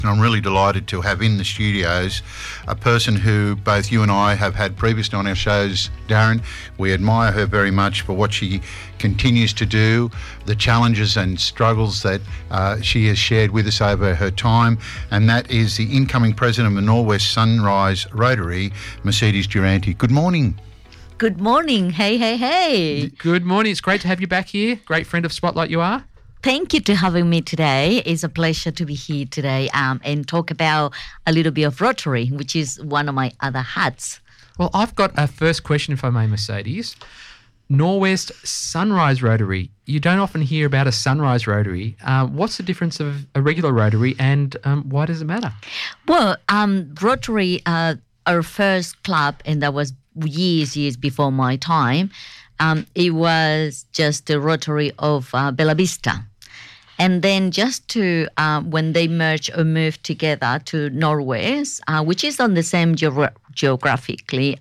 And I'm really delighted to have in the studios a person who both you and I have had previously on our shows, Darren. We admire her very much for what she continues to do, the challenges and struggles that she has shared with us over her time, and that is the incoming president of the Norwest Sunrise Rotary, Mercedes Durante. Good morning. Good morning. Hey. Good morning. It's great to have you back here. Great friend of Spotlight you are. Thank you for having me today. It's a pleasure to be here today and talk about a little bit of Rotary, which is one of my other hats. Well, I've got a first question, if I may, Mercedes. Norwest Sunrise Rotary. You don't often hear about a Sunrise Rotary. What's the difference of a regular Rotary and why does it matter? Well, Rotary, our first club, and that was years before my time, it was just the Rotary of Bella Vista. And then just to, when they merged or moved together to Norwest, which is on the same geographically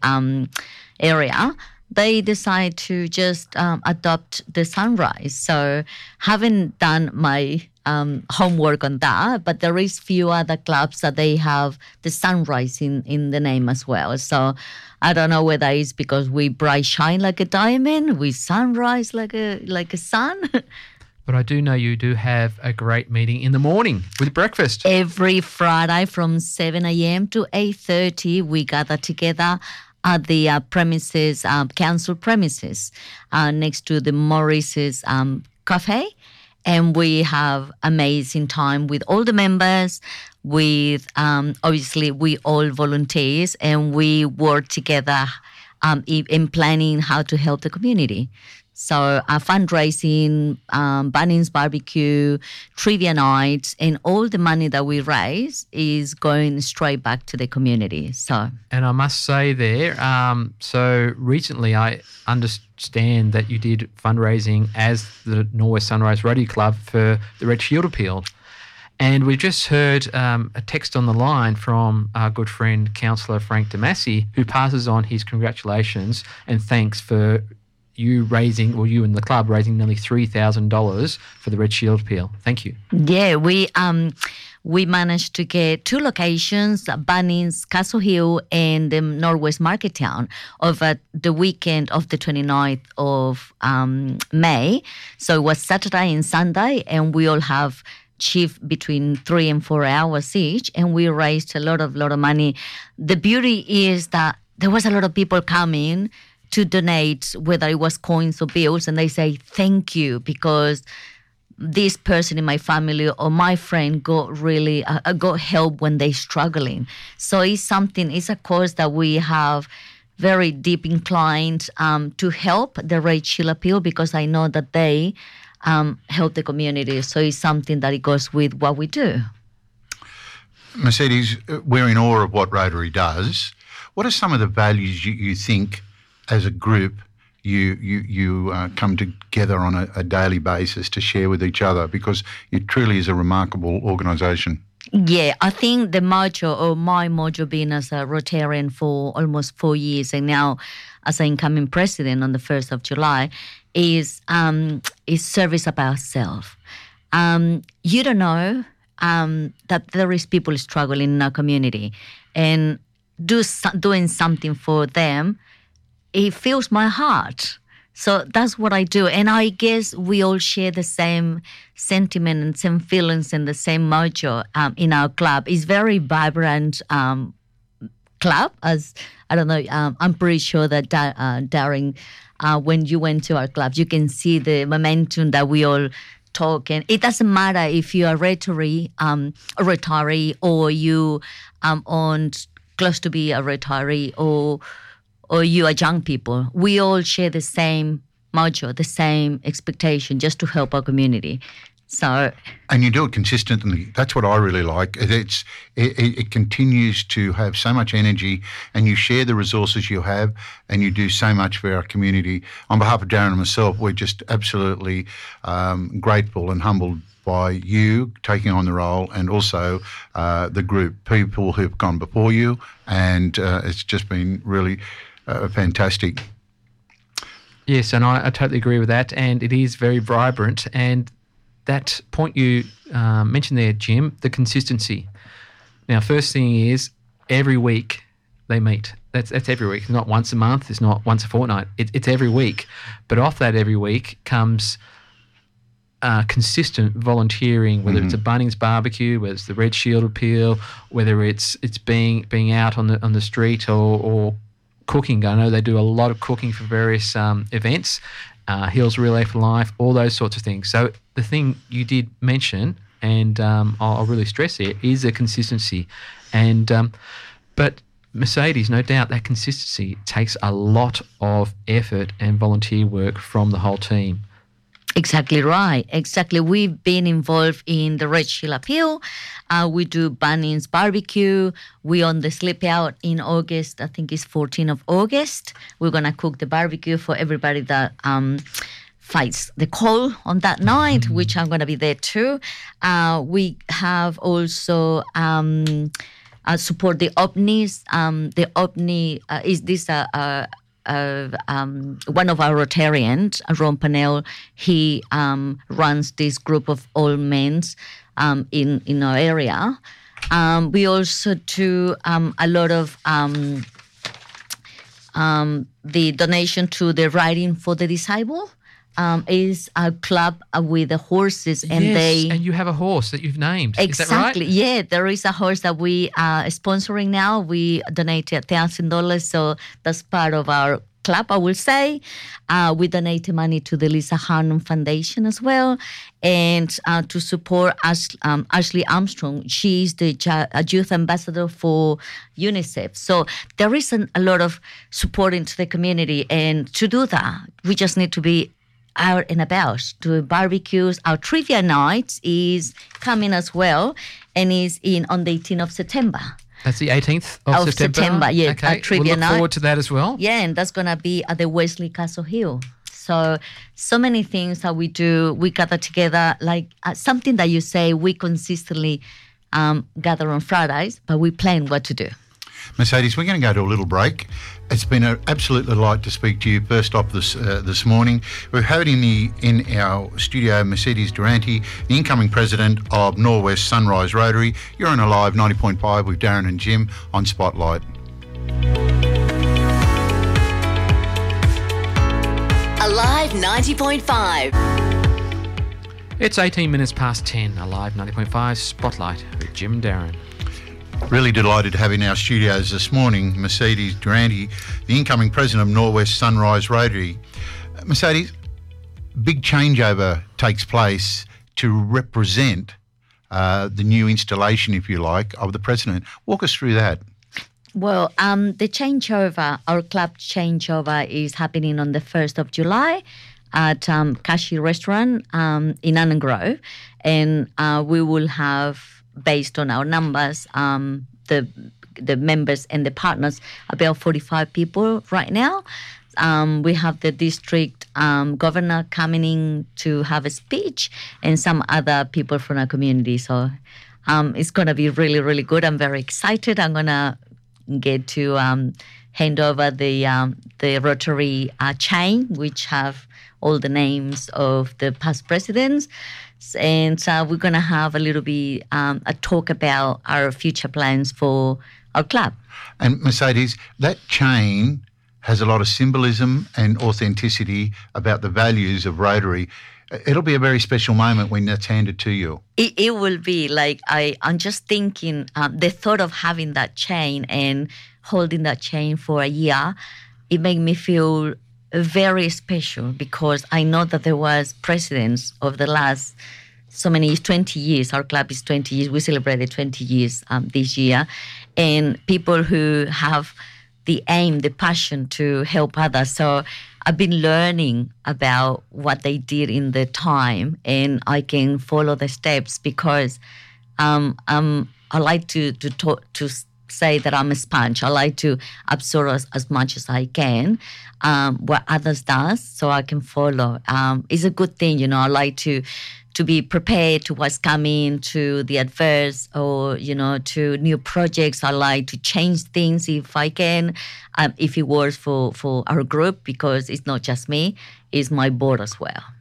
area, they decided to just adopt the Sunrise. So haven't done my homework on that, but there is few other clubs that they have the Sunrise in the name as well. So I don't know whether it's because we bright shine like a diamond, we sunrise like a sun. But I do know you do have a great meeting in the morning with breakfast. Every Friday from 7 a.m. to 8:30, we gather together at the premises, council premises, next to the Morris's cafe. And we have amazing time with all the members, with obviously we all volunteers, and we work together in planning how to help the community. So fundraising, Bunnings barbecue, trivia nights, and all the money that we raise is going straight back to the community. And I must say there, so recently I understand that you did fundraising as the Norwest Sunrise Rotary Club for the Red Shield appeal. And we just heard a text on the line from our good friend, Councillor Frank Damasi, who passes on his congratulations and thanks for you and the club raising nearly $3,000 for the Red Shield appeal. Thank you. Yeah, we managed to get 2 locations, Bunnings, Castle Hill, and Norwest Market Town over the weekend of the 29th of May. So it was Saturday and Sunday, and we all have shift between 3 and 4 hours each, and we raised a lot of money. The beauty is that there was a lot of people coming to donate, whether it was coins or bills, and they say thank you because this person in my family or my friend got help when they're struggling. So it's a cause that we have very deep inclined to help the Red Shield appeal because I know that they help the community. So it's something that it goes with what we do. Mercedes, we're in awe of what Rotary does. What are some of the values you think as a group you come together on a daily basis to share with each other, because it truly is a remarkable organisation? Yeah, I think the motto, or my motto, being as a Rotarian for almost 4 years and now as an incoming president on the 1st of July, is service about self. You don't know that there is people struggling in our community, and doing something for them, it fills my heart. So that's what I do. And I guess we all share the same sentiment and same feelings and the same mojo in our club. It's very vibrant club. As I don't know, I'm pretty sure that Darren, when you went to our club, you can see the momentum that we all talk. And it doesn't matter if you're a retiree or you on close to be a retiree or you are young people. We all share the same mojo, the same expectation, just to help our community. So, and you do it consistently. That's what I really like. It continues to have so much energy, and you share the resources you have, and you do so much for our community. On behalf of Darren and myself, we're just absolutely grateful and humbled by you taking on the role, and also the group, people who've gone before you, and it's just been really fantastic. Yes, and I totally agree with that, and it is very vibrant. And that point you mentioned there, Jim, the consistency. Now, first thing is every week they meet. That's every week. It's not once a month. It's not once a fortnight. It's every week. But off that every week comes consistent volunteering, whether it's a Bunnings barbecue, whether it's the Red Shield appeal, whether it's being out on the street or cooking. I know they do a lot of cooking for various events, Hills Relay for Life, all those sorts of things. So the thing you did mention, and I'll really stress it, is the consistency. And but Mercedes, no doubt, that consistency takes a lot of effort and volunteer work from the whole team. Exactly right. Exactly. We've been involved in the Red Shield Appeal. We do Bunnings barbecue. We on the sleep out in August. I think it's 14th of August. We're going to cook the barbecue for everybody that fights the cold on that night, which I'm going to be there too. We have also support the OVNIs. The OVNI is this one of our Rotarians, Ron Pannell. He runs this group of old men in our area. We also do a lot of the donation to the Riding for the Disabled. Is a club with the horses, and and you have a horse that you've named. Exactly. Is that right? Yeah, there is a horse that we are sponsoring now. We donated $1,000, so that's part of our club, I will say. We donated money to the Lisa Harnum Foundation as well, and to support Ashley Armstrong. She's the youth ambassador for UNICEF. So there is a lot of support into the community, and to do that, we just need to be out and about, doing barbecues. Our trivia night is coming as well, and is on the 18th of September. That's the 18th of September? Yeah, okay. our trivia we'll look night. forward to that as well. Yeah, and that's going to be at the Wesley Castle Hill. So many things that we do. We gather together, like something that you say we consistently gather on Fridays, but we plan what to do. Mercedes, we're going to go to a little break. It's been an absolute delight to speak to you first off this morning. We've had in our studio Mercedes Durante, the incoming president of Norwest Sunrise Rotary. You're on Alive 90.5 with Darren and Jim on Spotlight. Alive 90.5. It's 18 minutes past 10. Alive 90.5 Spotlight with Jim and Darren. Really delighted to have in our studios this morning Mercedes Durante, the incoming president of Norwest Sunrise Rotary. Mercedes, big changeover takes place to represent the new installation, if you like, of the president. Walk us through that. Well, the changeover, our club changeover, is happening on the 1st of July at Kashi Restaurant in Annan Grove, and we will have, based on our numbers, the members and the partners, about 45 people right now. We have the district governor coming in to have a speech, and some other people from our community. So it's going to be really, really good. I'm very excited. I'm going to get to hand over the Rotary chain, which have all the names of the past presidents. And we're going to have a little bit a talk about our future plans for our club. And Mercedes, that chain has a lot of symbolism and authenticity about the values of Rotary. It'll be a very special moment when that's handed to you. It will be. Like, I'm just thinking, the thought of having that chain and holding that chain for a year, it made me feel very special, because I know that there was presidents of the last so many years, 20 years. Our club is 20 years. We celebrated 20 years this year. And people who have the aim, the passion to help others. So I've been learning about what they did in the time, and I can follow the steps, because I like to say that I'm a sponge. I like to absorb as much as I can what others does, so I can follow. It's a good thing, I like to be prepared to what's coming, to the adverse, or to new projects. I like to change things if I can, if it works for our group, because it's not just me, it's my board as well.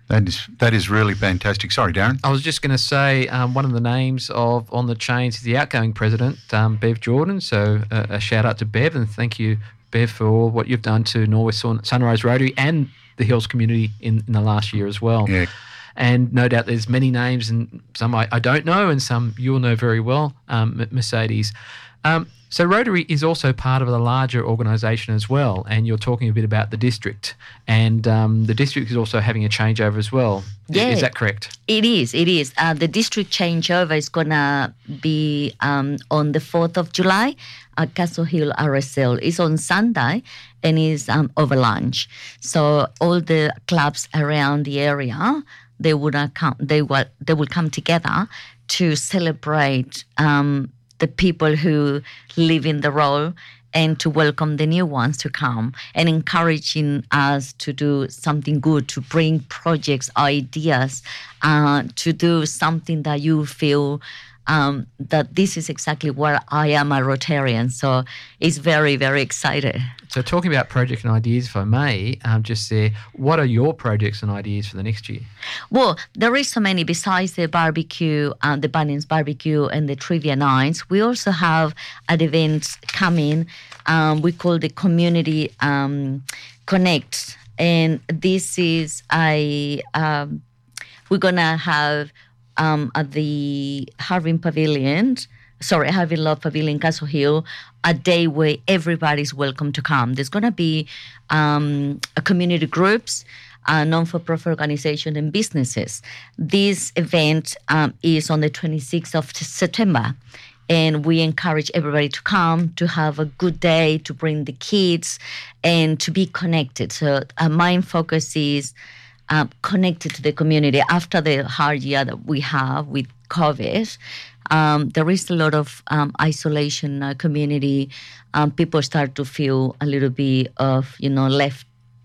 That is really fantastic. Sorry, Darren. I was just going to say one of the names on the chains is the outgoing president, Bev Jordan. So a shout out to Bev, and thank you, Bev, for all what you've done to Norwest Sunrise Rotary and the Hills community in the last year as well. Yeah. And no doubt there's many names, and some I don't know, and some you'll know very well, Mercedes. So Rotary is also part of a larger organisation as well, and you're talking a bit about the district, and the district is also having a changeover as well. Yeah, is that correct? It is. The district changeover is going to be on the 4th of July at Castle Hill RSL. It's on Sunday and is over lunch. So all the clubs around the area, they will come together to celebrate the people who live in the role and to welcome the new ones to come, and encouraging us to do something good, to bring projects, ideas, to do something that you feel that this is exactly where I am a Rotarian. So it's very, very excited. So talking about projects and ideas, if I may, just say, what are your projects and ideas for the next year? Well, there is so many besides the barbecue, the Bunnings barbecue and the trivia nights. We also have an event coming. We call the Community Connect. And this is we're going to have at the Harvin Love Pavilion, Castle Hill, a day where everybody's welcome to come. There's going to be community groups, non-for-profit organizations, and businesses. This event is on the 26th of September, and we encourage everybody to come, to have a good day, to bring the kids, and to be connected. So our main focus is connected to the community. After the hard year that we have with COVID, there is a lot of isolation in our community. People start to feel a little bit of, left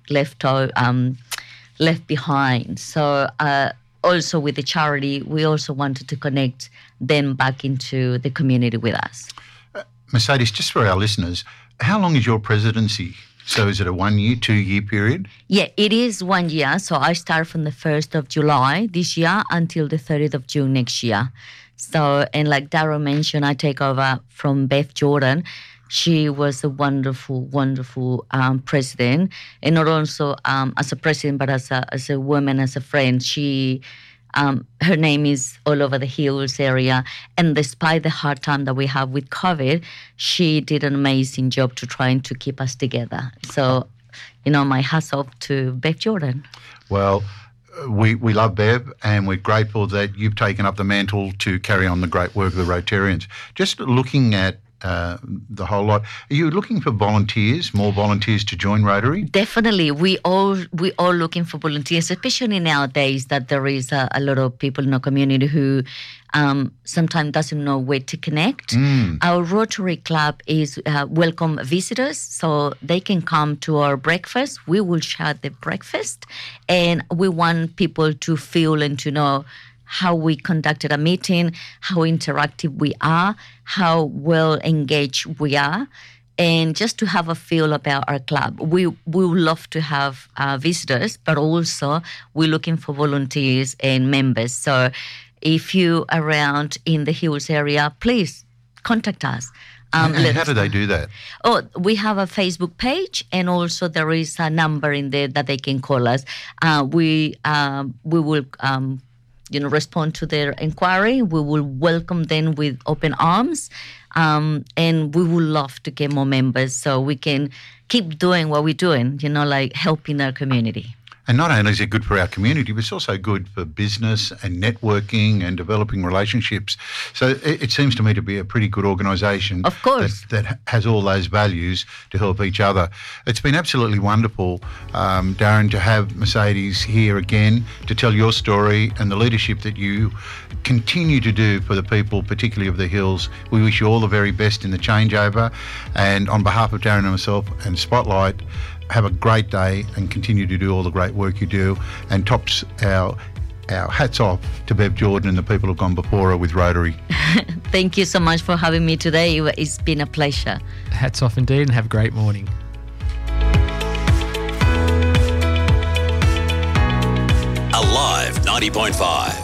behind. So also with the charity, we also wanted to connect them back into the community with us. Mercedes, just for our listeners, how long is your presidency? So is it a 1 year, 2 year period? Yeah, it is 1 year. So I start from the 1st of July this year until the 30th of June next year. So, and like Darryl mentioned, I take over from Bev Jordan. She was a wonderful, wonderful president. And not also as a president, but as a woman, as a friend. She... her name is all over the Hills area. And despite the hard time that we have with COVID, she did an amazing job to trying to keep us together. So, my hats off to Bev Jordan. Well, we love Bev, and we're grateful that you've taken up the mantle to carry on the great work of the Rotarians. Just looking at the whole lot. Are you looking for volunteers, more volunteers to join Rotary? Definitely. We all looking for volunteers, especially nowadays that there is a lot of people in our community who sometimes doesn't know where to connect. Our Rotary Club is welcome visitors, so they can come to our breakfast. We will share the breakfast, and we want people to feel and to know how we conducted a meeting, how interactive we are, how well engaged we are, and just to have a feel about our club. We would love to have visitors, but also we're looking for volunteers and members. So if you're around in the Hills area, please contact us. And how do they do that? Oh, we have a Facebook page, and also there is a number in there that they can call us. We will respond to their inquiry. We will welcome them with open arms, and we would love to get more members so we can keep doing what we're doing, like helping our community. And not only is it good for our community, but it's also good for business and networking and developing relationships. So it seems to me to be a pretty good organisation. Of course. That has all those values to help each other. It's been absolutely wonderful, Darren, to have Mercedes here again to tell your story and the leadership that you continue to do for the people, particularly of the Hills. We wish you all the very best in the changeover. And on behalf of Darren and myself and Spotlight, have a great day and continue to do all the great work you do, and tops our hats off to Bev Jordan and the people who've gone before her with Rotary. Thank you so much for having me today. It's been a pleasure. Hats off indeed, and have a great morning. Alive Alive 90.5.